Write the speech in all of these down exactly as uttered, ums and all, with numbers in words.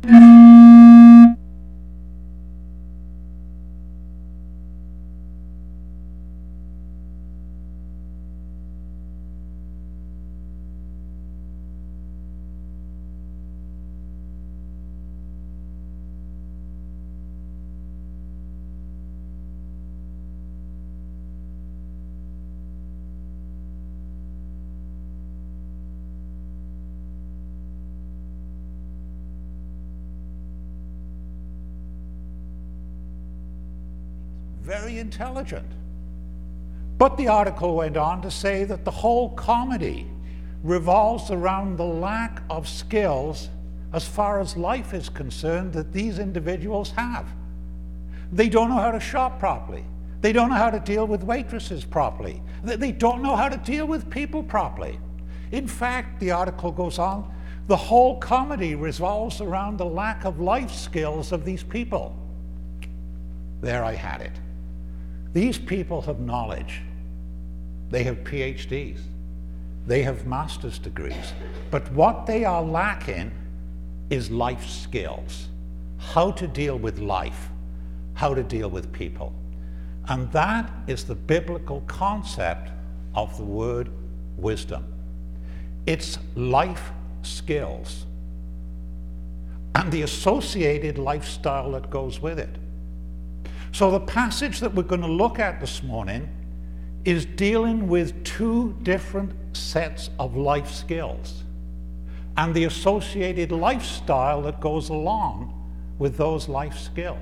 Very intelligent. But the article went on to say that the whole comedy revolves around the lack of skills as far as life is concerned that these individuals have. They don't know how to shop properly. They don't know how to deal with waitresses properly. They don't know how to deal with people properly. In fact, the article goes on, the whole comedy revolves around the lack of life skills of these people. There I had it. These people have knowledge. They have P H Ds. They have master's degrees. But what they are lacking is life skills. How to deal with life. How to deal with people. And that is the biblical concept of the word wisdom. It's life skills and the associated lifestyle that goes with it. So the passage that we're going to look at this morning is dealing with two different sets of life skills and the associated lifestyle that goes along with those life skills.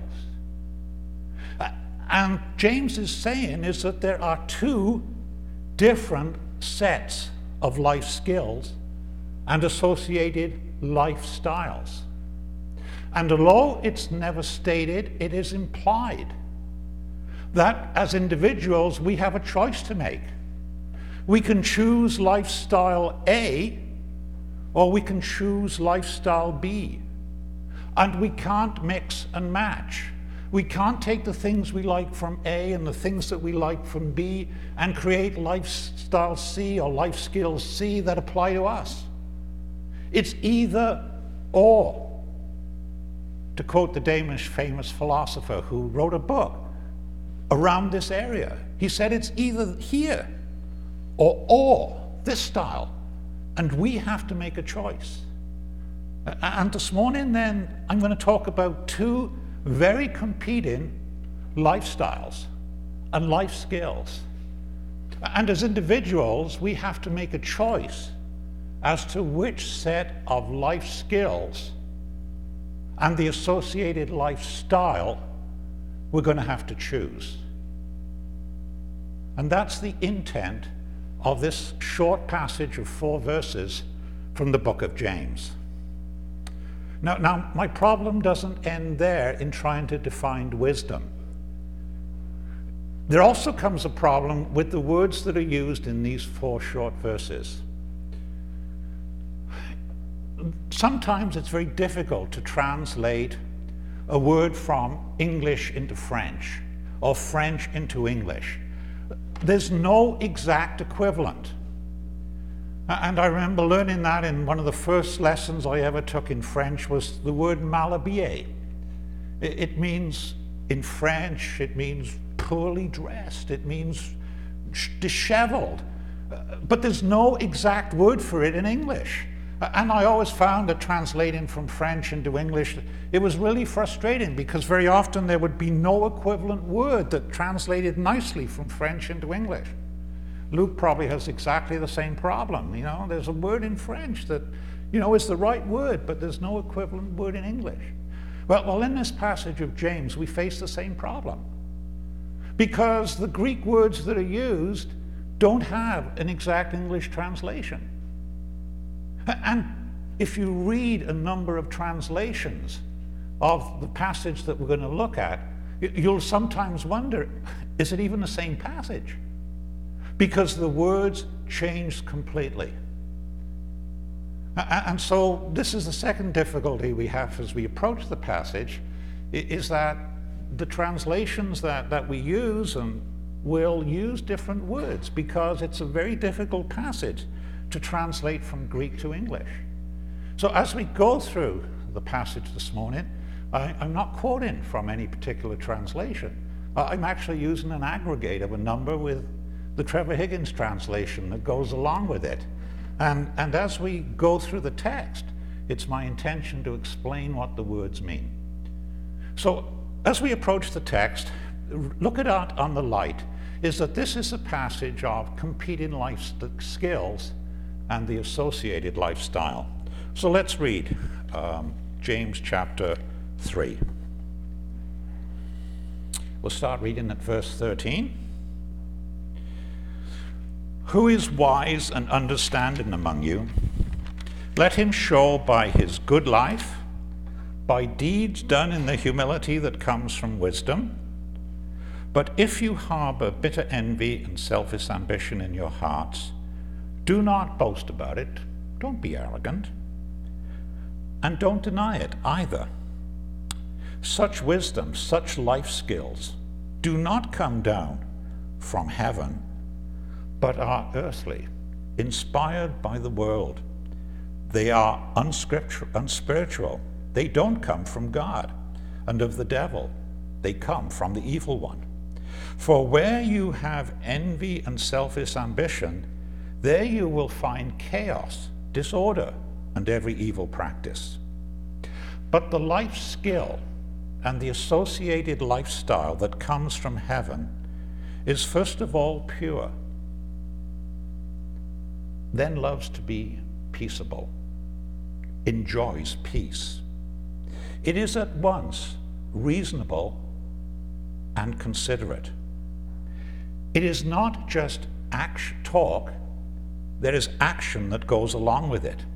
And James is saying is that there are two different sets of life skills and associated lifestyles. And although it's never stated, it is implied that as individuals, we have a choice to make. We can choose lifestyle A, or we can choose lifestyle B. And we can't mix and match. We can't take the things we like from A and the things that we like from B and create lifestyle C or life skills C that apply to us. It's either or. To quote the Danish famous philosopher who wrote a book around this area, he said it's either here or or, this style, and we have to make a choice. And this morning then, I'm going to talk about two very competing lifestyles and life skills. And as individuals, we have to make a choice as to which set of life skills and the associated lifestyle we're going to have to choose. And that's the intent of this short passage of four verses from the book of James. Now, now, my problem doesn't end there in trying to define wisdom. There also comes a problem with the words that are used in these four short verses. Sometimes it's very difficult to translate a word from English into French or French into English. There's no exact equivalent. And I remember learning that in one of the first lessons I ever took in French was the word mal habillé. It means, in French, it means poorly dressed. It means disheveled. But there's no exact word for it in English. And I always found that translating from French into English, it was really frustrating because very often there would be no equivalent word that translated nicely from French into English. Luke probably has exactly the same problem. You know, there's a word in French that, you know, is the right word, but there's no equivalent word in English. Well, well, in this passage of James, we face the same problem because the Greek words that are used don't have an exact English translation. And if you read a number of translations of the passage that we're going to look at, you'll sometimes wonder, is it even the same passage? Because the words changed completely. And so this is the second difficulty we have as we approach the passage, is that the translations that, that we use and will use different words because it's a very difficult passage to translate from Greek to English. So as we go through the passage this morning, I, I'm not quoting from any particular translation. I'm actually using an aggregate of a number with the Trevor Higgins translation that goes along with it. And, and as we go through the text, it's my intention to explain what the words mean. So as we approach the text, look at it on the light, is that this is a passage of competing life skills and the associated lifestyle. So let's read um, James chapter three. We'll start reading at verse thirteen. Who is wise and understanding among you? Let him show by his good life, by deeds done in the humility that comes from wisdom. But if you harbor bitter envy and selfish ambition in your hearts, do not boast about it. Don't be arrogant. And don't deny it either. Such wisdom, such life skills, do not come down from heaven, but are earthly, inspired by the world. They are unscriptural, unspiritual. They don't come from God and of the devil. They come from the evil one. For where you have envy and selfish ambition, there you will find chaos, disorder, and every evil practice. But the life skill and the associated lifestyle that comes from heaven is first of all pure, then loves to be peaceable, enjoys peace. It is at once reasonable and considerate. It is not just action, talk, there is action that goes along with it.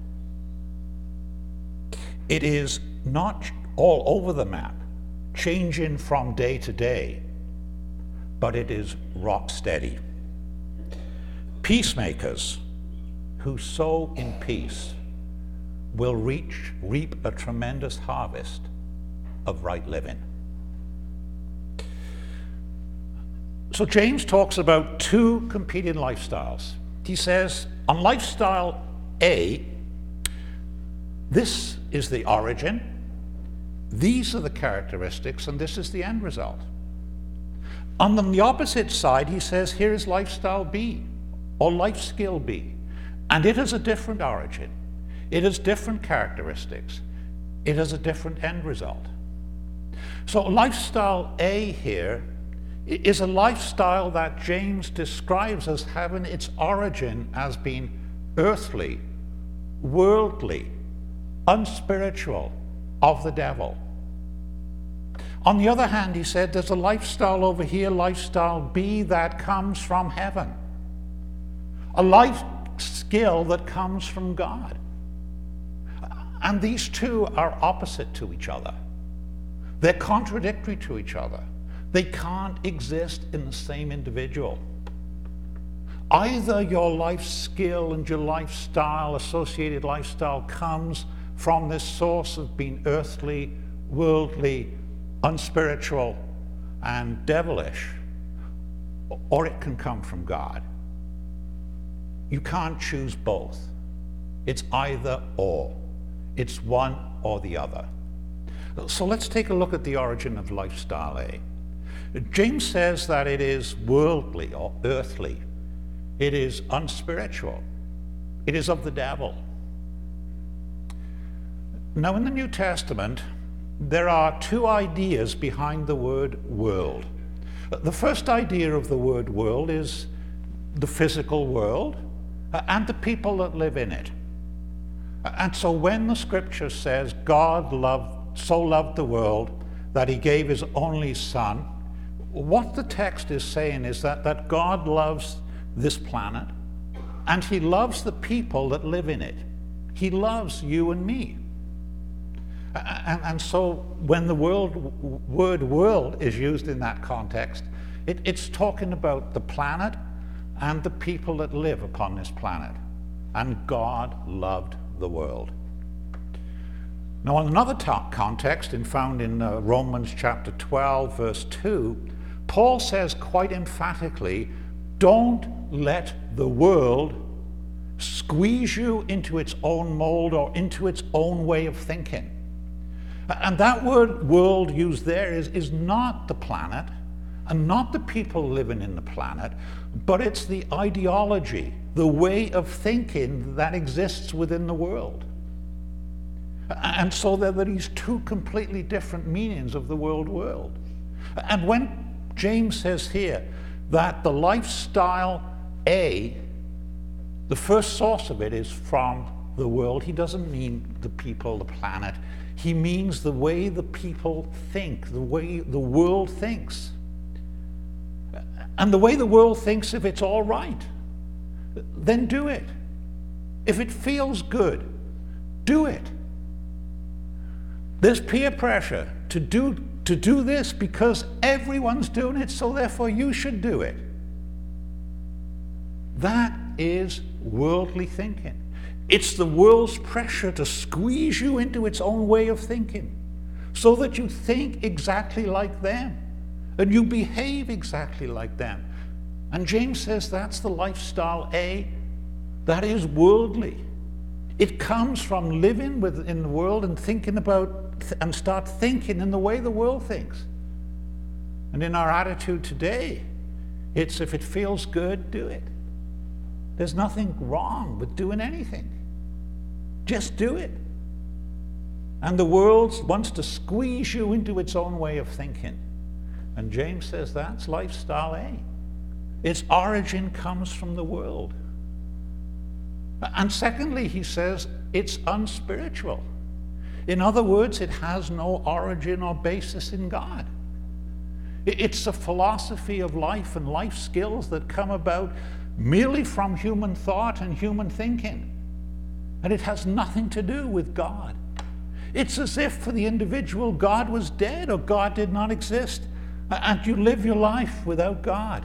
It is not all over the map, changing from day to day, but it is rock steady. Peacemakers who sow in peace will reach, reap a tremendous harvest of right living. So James talks about two competing lifestyles. He says, on lifestyle A, this is the origin, these are the characteristics, and this is the end result. On the opposite side, he says, here is lifestyle B, or life skill B, and it has a different origin. It has different characteristics. It has a different end result. So lifestyle A here is a lifestyle that James describes as having its origin as being earthly, worldly, unspiritual, of the devil. On the other hand, he said, there's a lifestyle over here, lifestyle B, that comes from heaven. A life skill that comes from God. And these two are opposite to each other. They're contradictory to each other. They can't exist in the same individual. Either your life skill and your lifestyle, associated lifestyle, comes from this source of being earthly, worldly, unspiritual, and devilish, or it can come from God. You can't choose both. It's either or. It's one or the other. So let's take a look at the origin of lifestyle A. James says that it is worldly or earthly. It is unspiritual. It is of the devil. Now, in the New Testament, there are two ideas behind the word world. The first idea of the word world is the physical world and the people that live in it. And so when the scripture says God loved, so loved the world that he gave his only son, what the text is saying is that, that God loves this planet and he loves the people that live in it. He loves you and me. And, and so when the world, word world is used in that context, it, it's talking about the planet and the people that live upon this planet. And God loved the world. Now, in another ta- context, in found in uh, Romans chapter twelve, verse two, Paul says quite emphatically, don't let the world squeeze you into its own mold or into its own way of thinking. And that word world used there is, is not the planet and not the people living in the planet, but it's the ideology, the way of thinking that exists within the world. And so there are these two completely different meanings of the word world. And when James says here that the lifestyle A, the first source of it is from the world, he doesn't mean the people, the planet. He means the way the people think, the way the world thinks. And the way the world thinks, if it's all right, then do it. If it feels good, do it. There's peer pressure to do, to do this because everyone's doing it, so therefore you should do it. That is worldly thinking. It's the world's pressure to squeeze you into its own way of thinking so that you think exactly like them and you behave exactly like them. And James says that's the lifestyle A, that is worldly. It comes from living within the world and thinking about and start thinking in the way the world thinks. And in our attitude today, it's if it feels good, do it. There's nothing wrong with doing anything. Just do it. And the world wants to squeeze you into its own way of thinking. And James says that's lifestyle A. Its origin comes from the world. And secondly, he says it's unspiritual. In other words, it has no origin or basis in God. It's a philosophy of life and life skills that come about merely from human thought and human thinking. And it has nothing to do with God. It's as if for the individual, God was dead or God did not exist, and you live your life without God.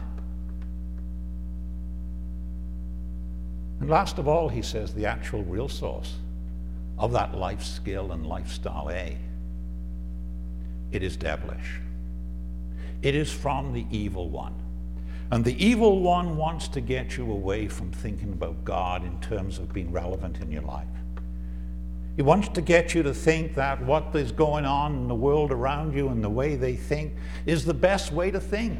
And last of all, he says the actual real source of that life skill and lifestyle A, it is devilish. It is from the evil one. And the evil one wants to get you away from thinking about God in terms of being relevant in your life. He wants to get you to think that what is going on in the world around you and the way they think is the best way to think.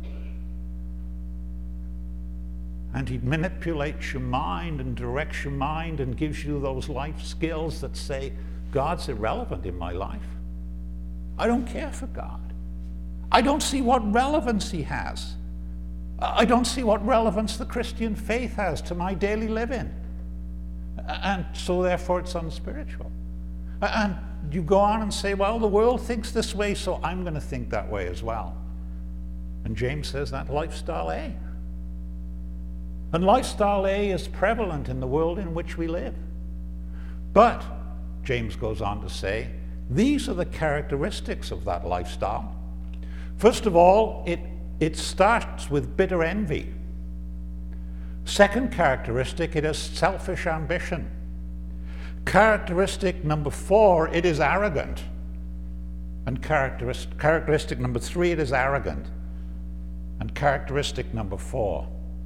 And he manipulates your mind and directs your mind and gives you those life skills that say, God's irrelevant in my life. I don't care for God. I don't see what relevance he has. I don't see what relevance the Christian faith has to my daily living. And so therefore it's unspiritual. And you go on and say, well, the world thinks this way, so I'm going to think that way as well. And James says that lifestyle A. And lifestyle A is prevalent in the world in which we live. But, James goes on to say, these are the characteristics of that lifestyle. First of all, it, it starts with bitter envy. Second characteristic, it is selfish ambition. Characteristic number four, it is arrogant. And characteristic, characteristic number three, it is arrogant. And characteristic number four,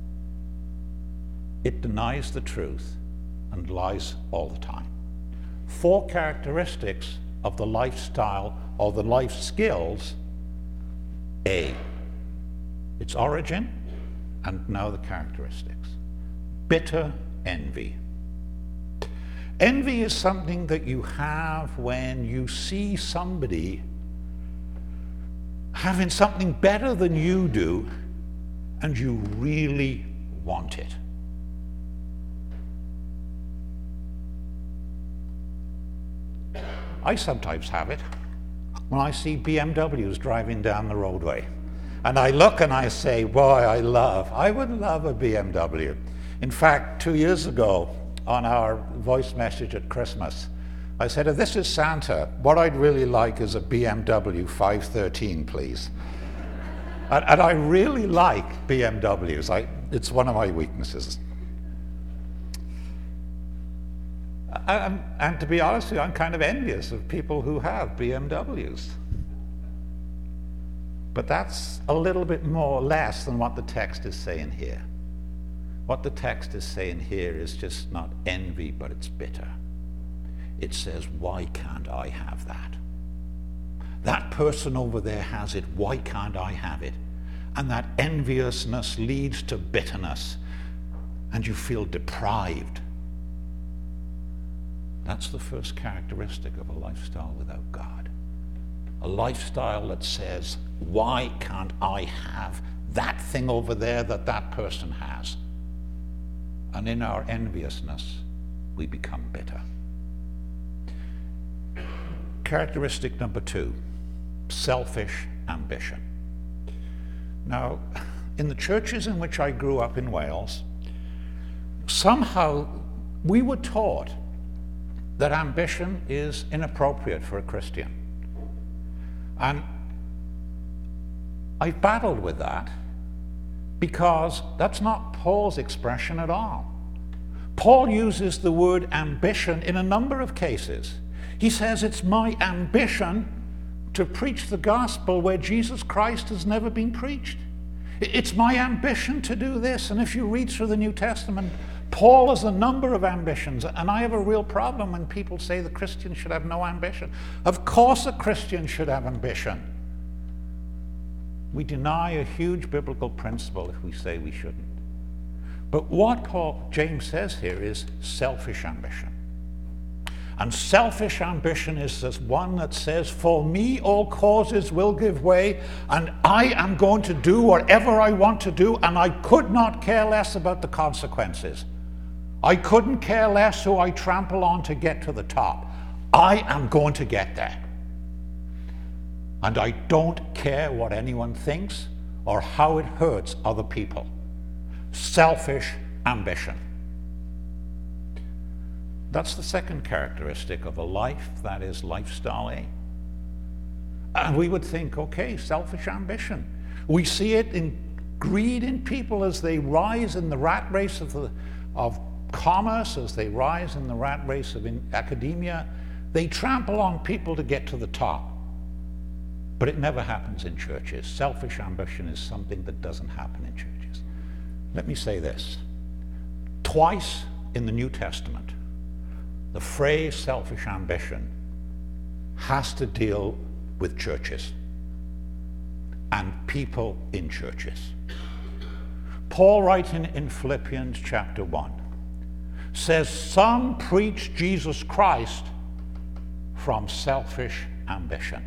it denies the truth and lies all the time. Four characteristics of the lifestyle or the life skills. A, its origin, and now the characteristics. Bitter envy. Envy is something that you have when you see somebody having something better than you do and you really want it. I sometimes have it when I see B M Ws driving down the roadway. And I look and I say, boy, I love, I would love a B M W. In fact, two years ago on our voice message at Christmas, I said, if this is Santa, what I'd really like is a B M W five thirteen, please. and, and I really like B M Ws. I, it's one of my weaknesses. And, and to be honest with you, I'm kind of envious of people who have B M Ws. But that's a little bit more or less than what the text is saying here. What the text is saying here is just not envy, but it's bitter. It says, why can't I have that? That person over there has it, why can't I have it? And that enviousness leads to bitterness, and you feel deprived. That's the first characteristic of a lifestyle without God. A lifestyle that says, why can't I have that thing over there that that person has? And in our enviousness, we become bitter. Characteristic number two, selfish ambition. Now, in the churches in which I grew up in Wales, somehow we were taught that ambition is inappropriate for a Christian. And I battled with that because that's not Paul's expression at all. Paul uses the word ambition in a number of cases. He says, it's my ambition to preach the gospel where Jesus Christ has never been preached. It's my ambition to do this. And if you read through the New Testament, Paul has a number of ambitions, and I have a real problem when people say the Christian should have no ambition. Of course a Christian should have ambition. We deny a huge biblical principle if we say we shouldn't. But what Paul James says here is selfish ambition. And selfish ambition is this one that says, for me all causes will give way, and I am going to do whatever I want to do, and I could not care less about the consequences. I couldn't care less who I trample on to get to the top. I am going to get there. And I don't care what anyone thinks or how it hurts other people. Selfish ambition. That's the second characteristic of a life that is lifestyle A. And we would think, okay, selfish ambition. We see it in greed in people as they rise in the rat race of, the, of commerce, as they rise in the rat race of in academia. They trample on people to get to the top. But it never happens in churches. Selfish ambition is something that doesn't happen in churches. Let me say this. Twice in the New Testament, the phrase selfish ambition has to deal with churches and people in churches. Paul, writing in Philippians chapter one, says some preach Jesus Christ from selfish ambition.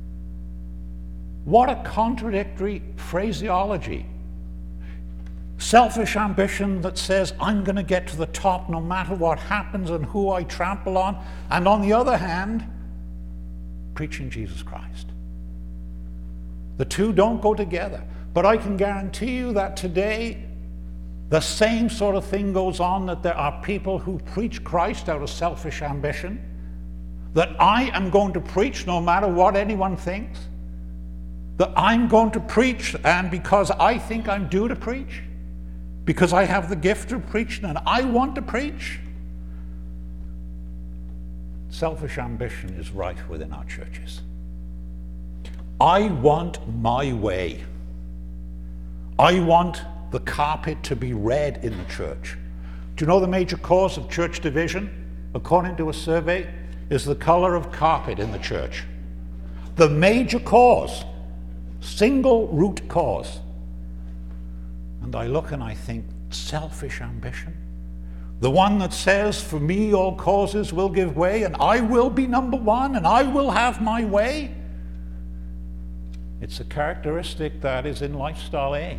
What a contradictory phraseology. Selfish ambition that says, I'm going to get to the top no matter what happens and who I trample on. And on the other hand, preaching Jesus Christ. The two don't go together. But I can guarantee you that today, the same sort of thing goes on, that there are people who preach Christ out of selfish ambition, that I am going to preach no matter what anyone thinks, that I'm going to preach, and because I think I'm due to preach, because I have the gift of preaching and I want to preach. Selfish ambition is rife within our churches. I want my way. I want the carpet to be red in the church. Do you know the major cause of church division, according to a survey, is the color of carpet in the church? The major cause, single root cause. And I look and I think, selfish ambition. The one that says, for me all causes will give way, and I will be number one, and I will have my way. It's a characteristic that is in lifestyle A.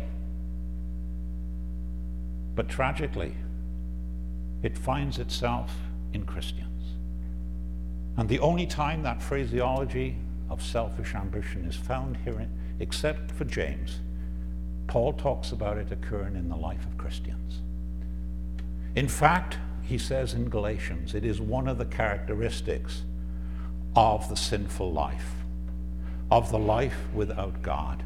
But tragically, it finds itself in Christians. And the only time that phraseology of selfish ambition is found here, except for James, Paul talks about it occurring in the life of Christians. In fact, he says in Galatians, it is one of the characteristics of the sinful life, of the life without God.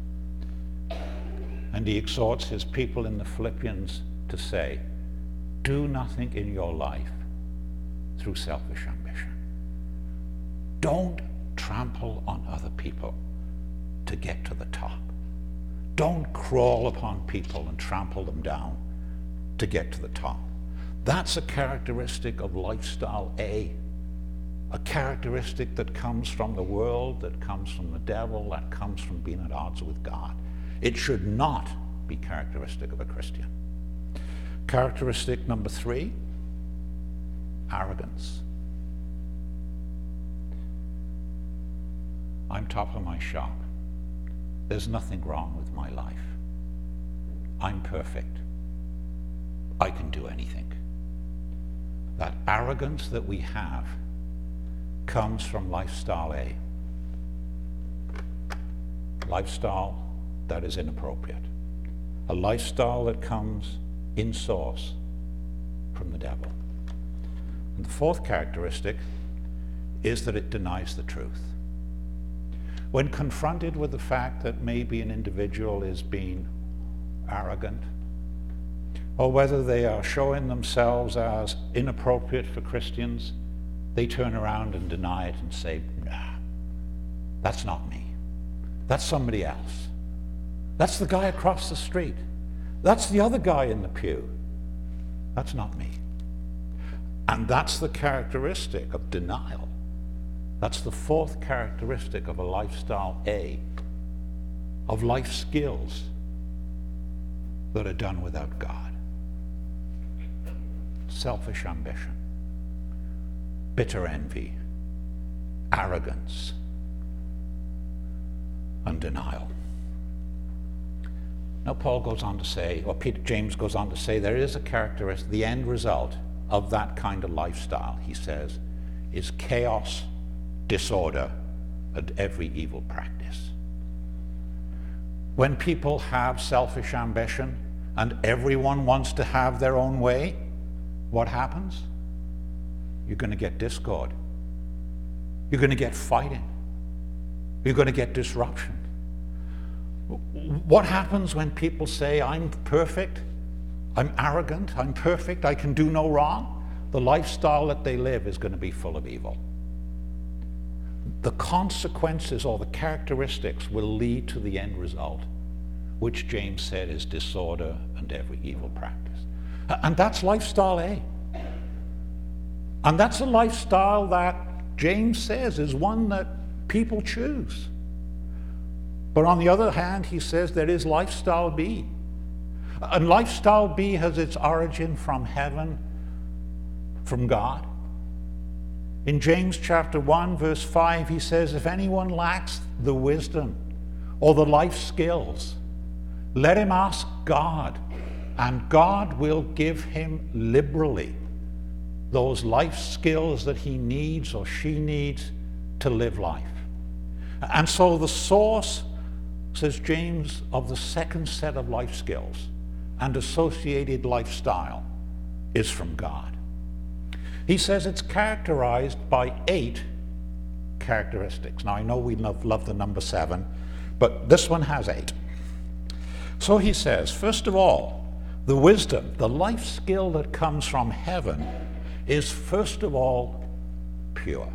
And he exhorts his people in the Philippians to say, do nothing in your life through selfish ambition. Don't trample on other people to get to the top. Don't crawl upon people and trample them down to get to the top. That's a characteristic of lifestyle A, a characteristic that comes from the world, that comes from the devil, that comes from being at odds with God. It should not be characteristic of a Christian. Characteristic number three, arrogance. I'm top of my shop. There's nothing wrong with my life. I'm perfect. I can do anything. That arrogance that we have comes from lifestyle A. Lifestyle that is inappropriate. A lifestyle that comes in source from the devil. And the fourth characteristic is that it denies the truth. When confronted with the fact that maybe an individual is being arrogant, or whether they are showing themselves as inappropriate for Christians, they turn around and deny it and say, nah, that's not me. That's somebody else. That's the guy across the street. That's the other guy in the pew. That's not me. And that's the characteristic of denial. That's the fourth characteristic of a lifestyle A, of life skills that are done without God. Selfish ambition, bitter envy, arrogance, and denial. Now Paul goes on to say, or Peter James goes on to say, there is a characteristic, the end result of that kind of lifestyle, he says, is chaos, disorder, and every evil practice. When people have selfish ambition and everyone wants to have their own way, what happens? You're going to get discord. You're going to get fighting. You're going to get disruption. What happens when people say, I'm perfect, I'm arrogant, I'm perfect, I can do no wrong? The lifestyle that they live is going to be full of evil. The consequences or the characteristics will lead to the end result, which James said is disorder and every evil practice. And that's lifestyle A. And that's a lifestyle that James says is one that people choose. But on the other hand, he says there is lifestyle B. And lifestyle B has its origin from heaven, from God. In James chapter one, verse five, he says, if anyone lacks the wisdom or the life skills, let him ask God, and God will give him liberally those life skills that he needs or she needs to live life. And so the source, says James, of the second set of life skills and associated lifestyle is from God. He says it's characterized by eight characteristics. Now I know we love, love the number seven, but this one has eight. So he says, first of all, the wisdom, the life skill that comes from heaven is first of all pure.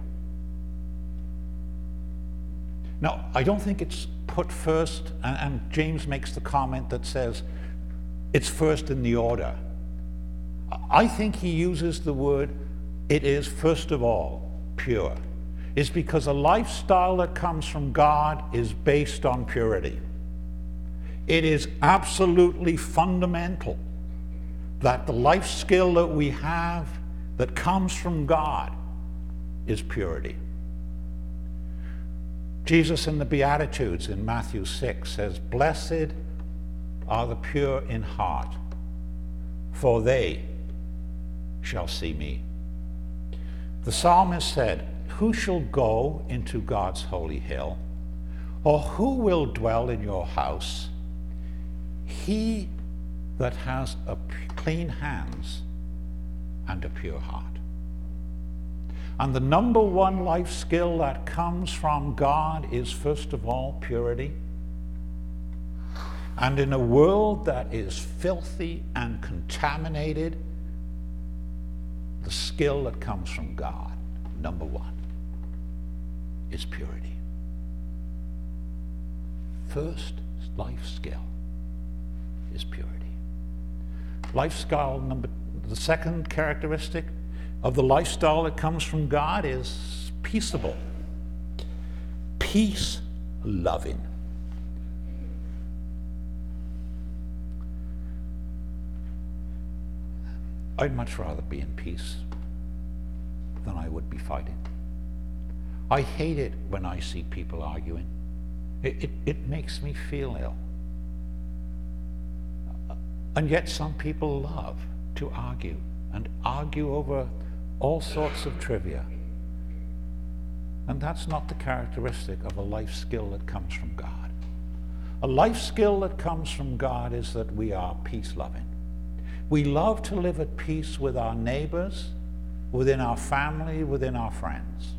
Now, I don't think it's put first, and, and James makes the comment that says it's first in the order. I think he uses the word, it is first of all pure. It's because a lifestyle that comes from God is based on purity. It is absolutely fundamental that the life skill that we have that comes from God is purity. Jesus in the Beatitudes in Matthew six says, blessed are the pure in heart, for they shall see me. The psalmist said, who shall go into God's holy hill? Or who will dwell in your house? He that has a clean hands and a pure heart. And the number one life skill that comes from God is first of all purity. And in a world that is filthy and contaminated, the skill that comes from God, number one, is purity. First life skill is purity. Life skill number, the second characteristic of the lifestyle that comes from God is peaceable, peace-loving. I'd much rather be in peace than I would be fighting. I hate it when I see people arguing. It, it, it makes me feel ill. And yet some people love to argue and argue over all sorts of trivia. And that's not the characteristic of a life skill that comes from God. A life skill that comes from God is that we are peace-loving. We love to live at peace with our neighbors, within our family, within our friends.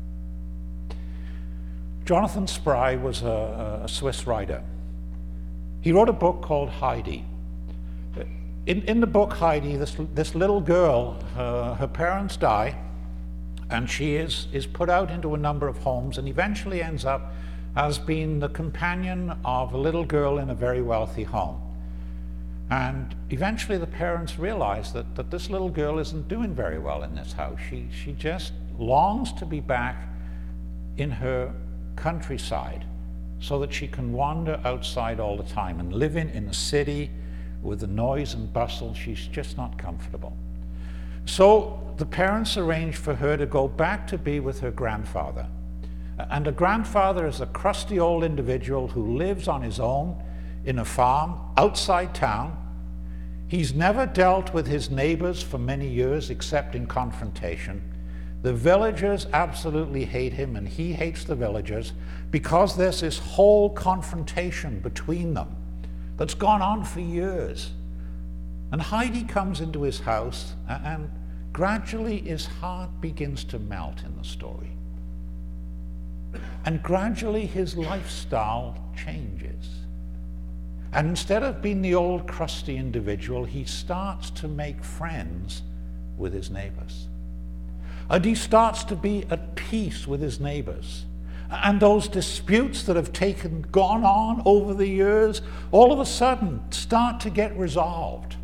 Jonathan Spry was a, a Swiss writer. He wrote a book called Heidi. In, in the book Heidi, this, this little girl, uh, her parents die, and she is, is put out into a number of homes and eventually ends up as being the companion of a little girl in a very wealthy home. And eventually the parents realize that, that this little girl isn't doing very well in this house. She, she just longs to be back in her countryside so that she can wander outside all the time, and living in the city with the noise and bustle, she's just not comfortable. So the parents arranged for her to go back to be with her grandfather. And the grandfather is a crusty old individual who lives on his own in a farm outside town. He's never dealt with his neighbors for many years except in confrontation. The villagers absolutely hate him, and he hates the villagers because there's this whole confrontation between them that's gone on for years. And Heidi comes into his house, and gradually his heart begins to melt in the story. And gradually his lifestyle changes. And instead of being the old crusty individual, he starts to make friends with his neighbors. And he starts to be at peace with his neighbors. And those disputes that have taken, gone on over the years, all of a sudden start to get resolved.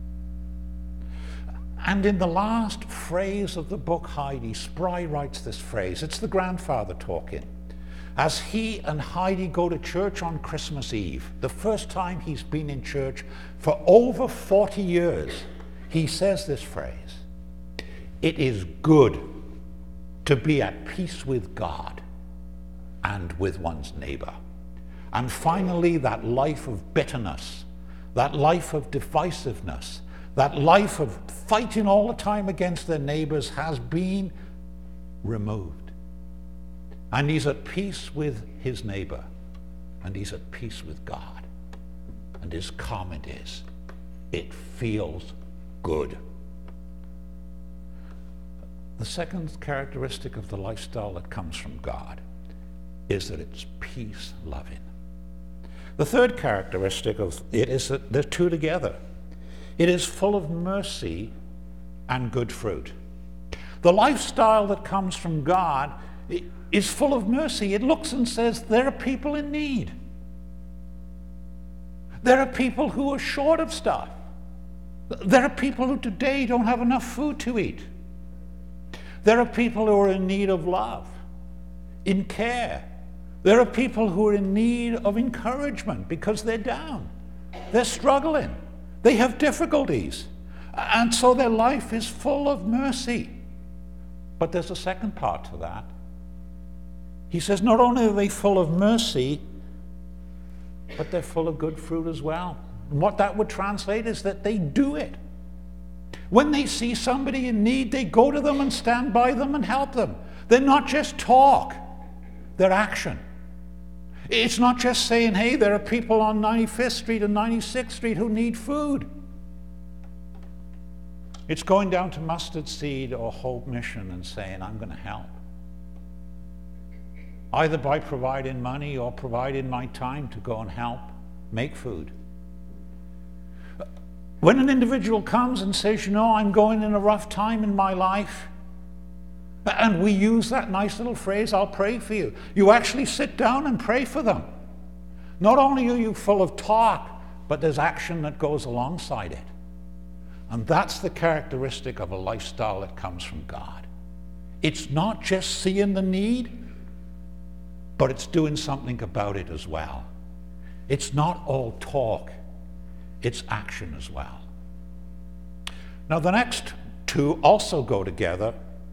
And in the last phrase of the book Heidi, Spry writes this phrase. It's the grandfather talking. As he and Heidi go to church on Christmas Eve, the first time he's been in church for over forty years, he says this phrase: "It is good to be at peace with God and with one's neighbor." And finally, that life of bitterness, that life of divisiveness, that life of fighting all the time against their neighbors has been removed. And he's at peace with his neighbor, and he's at peace with God. And his comment is, it feels good. The second characteristic of the lifestyle that comes from God is that it's peace-loving. The third characteristic of it is that they're two together. It is full of mercy and good fruit. The lifestyle that comes from God is full of mercy. It looks and says, there are people in need. There are people who are short of stuff. There are people who today don't have enough food to eat. There are people who are in need of love, in care. There are people who are in need of encouragement because they're down. They're struggling. They have difficulties. And so their life is full of mercy. But there's a second part to that. He says not only are they full of mercy, but they're full of good fruit as well. And what that would translate is that they do it. When they see somebody in need, they go to them and stand by them and help them. They're not just talk, they're action. It's not just saying, hey, there are people on ninety-fifth Street and ninety-sixth Street who need food. It's going down to Mustard Seed or Hope Mission and saying, I'm going to help. Either by providing money or providing my time to go and help make food. When an individual comes and says, you know, I'm going in a rough time in my life, and we use that nice little phrase, I'll pray for you. You actually sit down and pray for them. Not only are you full of talk, but there's action that goes alongside it. And that's the characteristic of a lifestyle that comes from God. It's not just seeing the need, but it's doing something about it as well. It's not all talk, it's action as well. Now the next two also go together.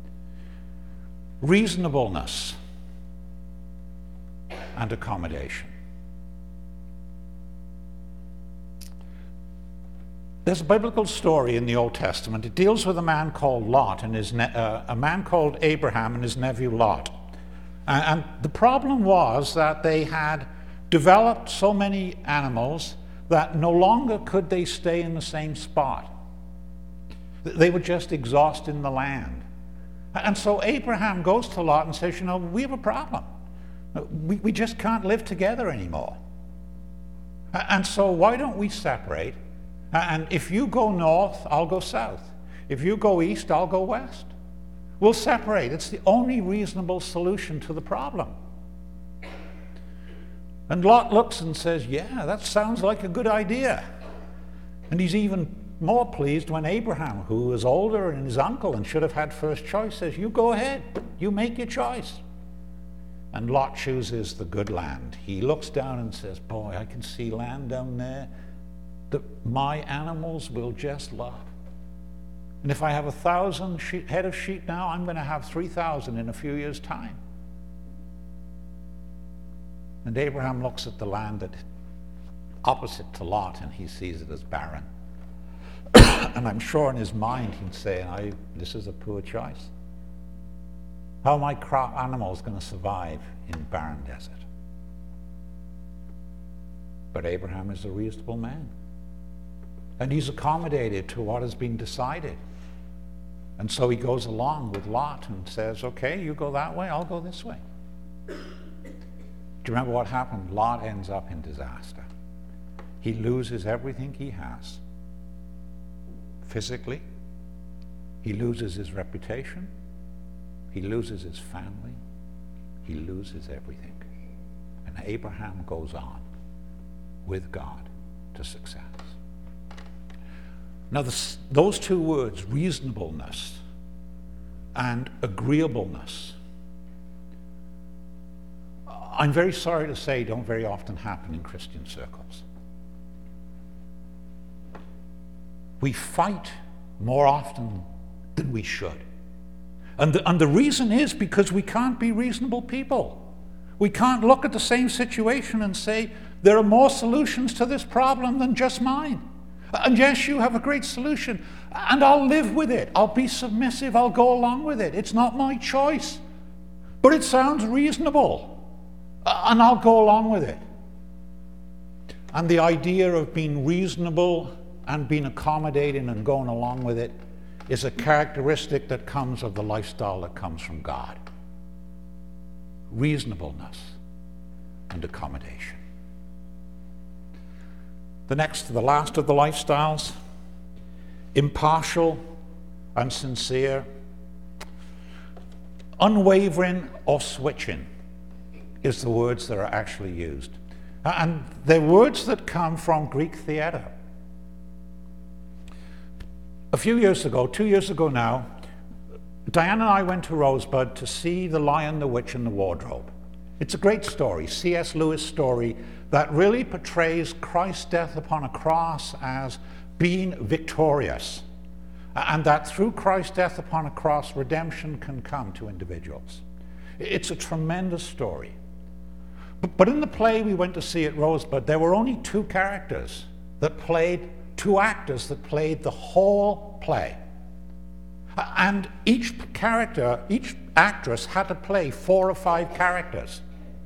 Reasonableness and accommodation. There's a biblical story in the Old Testament. It deals with a man called Lot and his ne- uh, a man called Abraham and his nephew Lot. And, and the problem was that they had developed so many animals that no longer could they stay in the same spot. They were just exhausting the land. And so Abraham goes to Lot and says, you know, we have a problem. We, we just can't live together anymore. And so why don't we separate? And if you go north, I'll go south. If you go east, I'll go west. We'll separate. It's the only reasonable solution to the problem. And Lot looks and says, yeah, that sounds like a good idea. And he's even more pleased when Abraham, who is older and his uncle and should have had first choice, says, you go ahead, you make your choice. And Lot chooses the good land. He looks down and says, boy, I can see land down there that my animals will just love. And if I have a thousand sheep, head of sheep now, I'm going to have three thousand in a few years' time. And Abraham looks at the land that opposite to Lot, and he sees it as barren. And I'm sure in his mind he's saying, I, this is a poor choice. How are my crop animals going to survive in barren desert? But Abraham is a reasonable man. And he's accommodated to what has been decided. And so he goes along with Lot and says, okay, you go that way, I'll go this way. Do you remember what happened? Lot ends up in disaster. He loses everything he has. Physically, he loses his reputation, he loses his family, he loses everything. And Abraham goes on with God to success. Now, this, those two words, reasonableness and agreeableness, I'm very sorry to say, don't very often happen in Christian circles. We fight more often than we should. And the, and the reason is because we can't be reasonable people. We can't look at the same situation and say, there are more solutions to this problem than just mine. And yes, you have a great solution, and I'll live with it. I'll be submissive. I'll go along with it. It's not my choice, but it sounds reasonable, and I'll go along with it. And the idea of being reasonable and being accommodating and going along with it is a characteristic that comes of the lifestyle that comes from God. Reasonableness and accommodation. The next, the last of the lifestyles, impartial and sincere, unwavering or switching is the words that are actually used. And they're words that come from Greek theater. A few years ago, two years ago now, Diane and I went to Rosebud to see The Lion, the Witch, and the Wardrobe. It's a great story, C S Lewis story, that really portrays Christ's death upon a cross as being victorious, and that through Christ's death upon a cross, redemption can come to individuals. It's a tremendous story. But, but in the play we went to see at Rosebud, there were only two characters that played, two actors that played the whole play. And each character, each actress had to play four or five characters.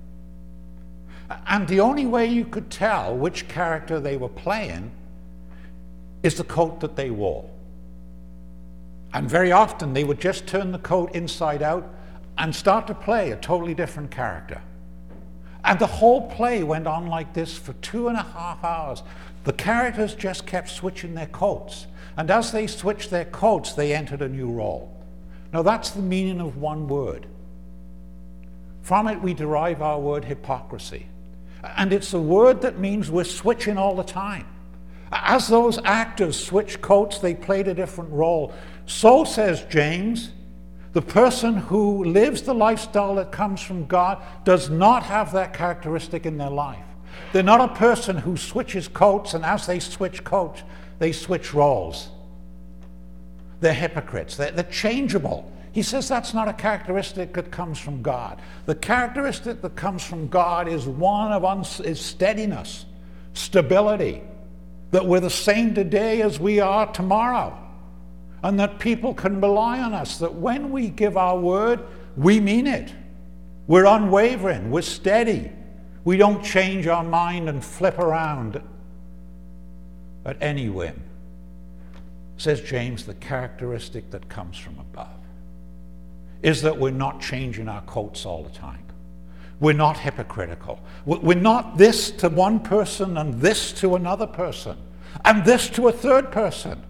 And the only way you could tell which character they were playing is the coat that they wore. And very often they would just turn the coat inside out and start to play a totally different character. And the whole play went on like this for two and a half hours. The characters just kept switching their coats. And as they switched their coats, they entered a new role. Now that's the meaning of one word. From it we derive our word hypocrisy. And it's a word that means we're switching all the time. As those actors switched coats, they played a different role. So, says James, The person who lives the lifestyle that comes from God does not have that characteristic in their life. They're not a person who switches coats, and as they switch coats, they switch roles. They're hypocrites. They're, they're changeable. He says that's not a characteristic that comes from God. The characteristic that comes from God is one of uns- is steadiness, stability, that we're the same today as we are tomorrow, and that people can rely on us, that when we give our word, we mean it. We're unwavering, we're steady. We don't change our mind and flip around at any whim. Says James, the characteristic that comes from above is that we're not changing our coats all the time. We're not hypocritical. We're not this to one person and this to another person and this to a third person.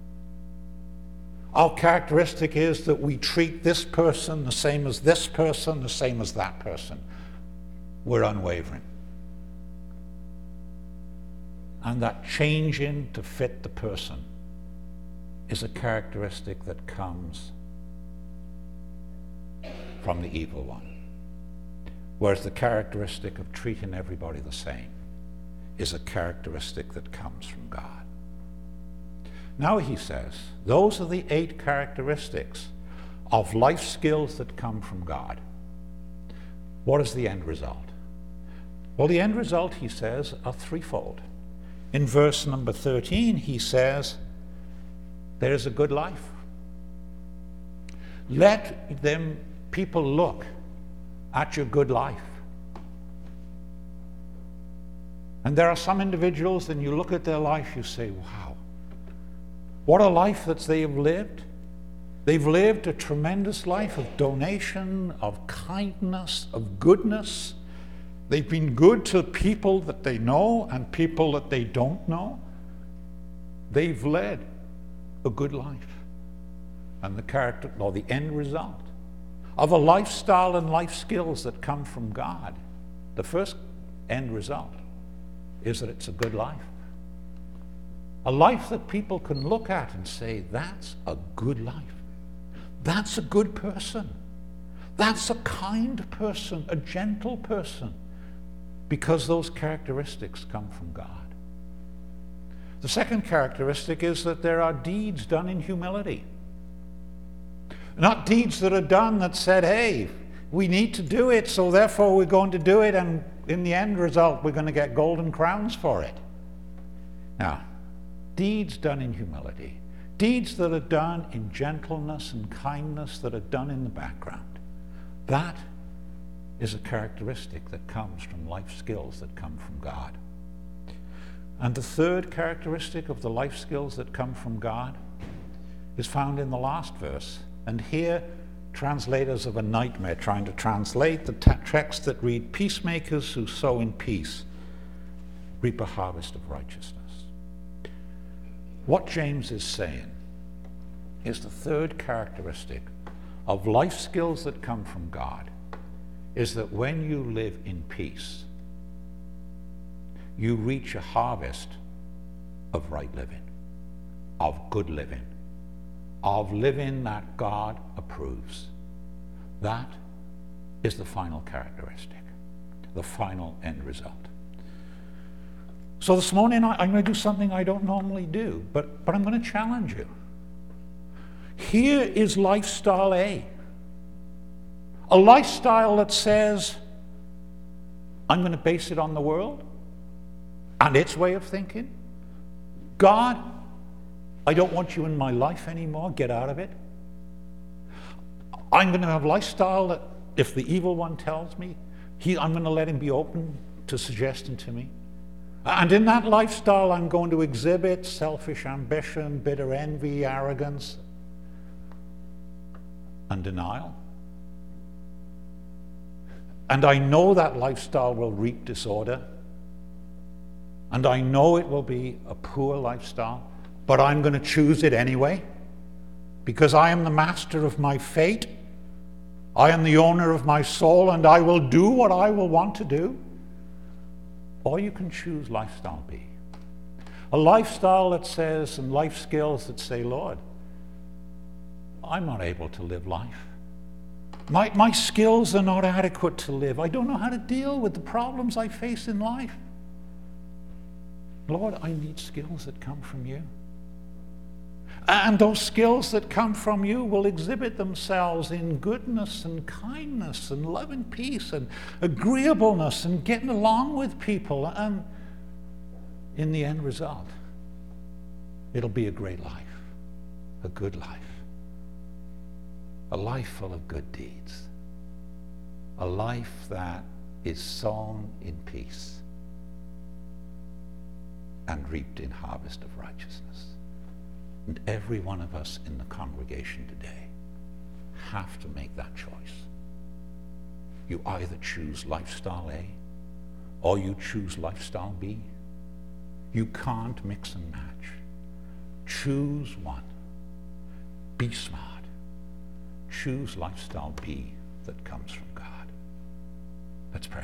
Our characteristic is that we treat this person the same as this person, the same as that person. We're unwavering. And that changing to fit the person is a characteristic that comes from the evil one. Whereas the characteristic of treating everybody the same is a characteristic that comes from God. Now he says, those are the eight characteristics of life skills that come from God. What is the end result? Well, the end result, he says, are threefold. In verse number thirteen, he says, there is a good life. Let them people look at your good life. And there are some individuals, and you look at their life, you say, wow, what a life that they have lived. They've lived a tremendous life of donation, of kindness, of goodness. They've been good to people that they know and people that they don't know. They've led a good life. And the character, or the end result of a lifestyle and life skills that come from God, the first end result is that it's a good life. A life that people can look at and say, that's a good life. That's a good person. That's a kind person, a gentle person, because those characteristics come from God. The second characteristic is that there are deeds done in humility. Not deeds that are done that said, hey, we need to do it, so therefore we're going to do it, and in the end result, we're going to get golden crowns for it. Now, deeds done in humility. Deeds that are done in gentleness and kindness, that are done in the background. That is a characteristic that comes from life skills that come from God. And the third characteristic of the life skills that come from God is found in the last verse. And here, translators of a nightmare trying to translate the text that read, peacemakers who sow in peace reap a harvest of righteousness. What James is saying is the third characteristic of life skills that come from God is that when you live in peace, you reach a harvest of right living, of good living, of living that God approves. That is the final characteristic, the final end result. So this morning I, I'm going to do something I don't normally do, but, but I'm going to challenge you. Here is lifestyle A. A lifestyle that says, I'm going to base it on the world and its way of thinking. God, I don't want you in my life anymore. Get out of it. I'm going to have a lifestyle that if the evil one tells me, he, I'm going to let him be open to suggesting to me. And in that lifestyle, I'm going to exhibit selfish ambition, bitter envy, arrogance, and denial. And I know that lifestyle will reap disorder. And I know it will be a poor lifestyle, but I'm going to choose it anyway, because I am the master of my fate. I am the owner of my soul, and I will do what I will want to do. Or you can choose lifestyle B. A lifestyle that says, and life skills that say, Lord, I'm not able to live life. My, my skills are not adequate to live. I don't know how to deal with the problems I face in life. Lord, I need skills that come from you. And those skills that come from you will exhibit themselves in goodness and kindness and love and peace and agreeableness and getting along with people. And in the end result, it'll be a great life, a good life, a life full of good deeds, a life that is sown in peace and reaped in harvest of righteousness. And every one of us in the congregation today have to make that choice. You either choose lifestyle A or you choose lifestyle B. You can't mix and match. Choose one. Be smart. Choose lifestyle B that comes from God. Let's pray.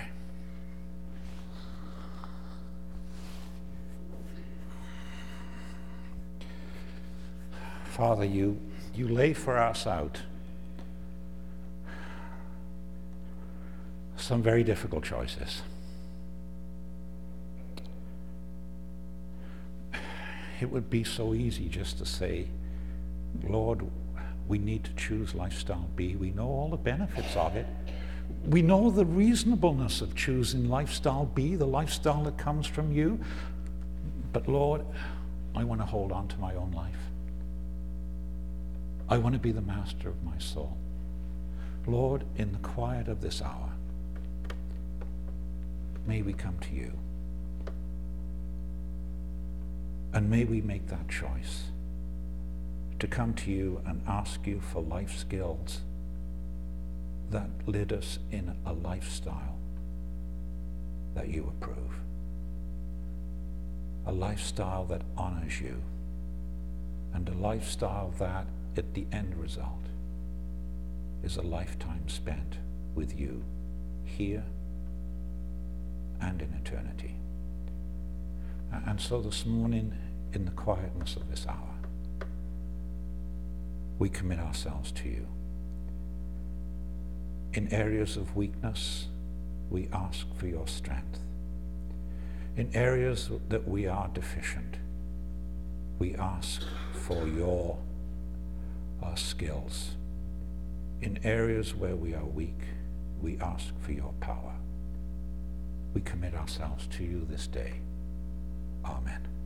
Father, you, you lay for us out some very difficult choices. It would be so easy just to say, Lord, we need to choose lifestyle B. We know all the benefits of it. We know the reasonableness of choosing lifestyle B, the lifestyle that comes from you. But Lord, I want to hold on to my own life. I want to be the master of my soul. Lord, in the quiet of this hour, may we come to you. And may we make that choice to come to you and ask you for life skills that lead us in a lifestyle that you approve. A lifestyle that honors you. And a lifestyle that, at the end result, is a lifetime spent with you here and in eternity. And so this morning, in the quietness of this hour, we commit ourselves to you. In areas of weakness, we ask for your strength. In areas that we are deficient, we ask for your uh, skills. In areas where we are weak, we ask for your power. We commit ourselves to you this day. Amen.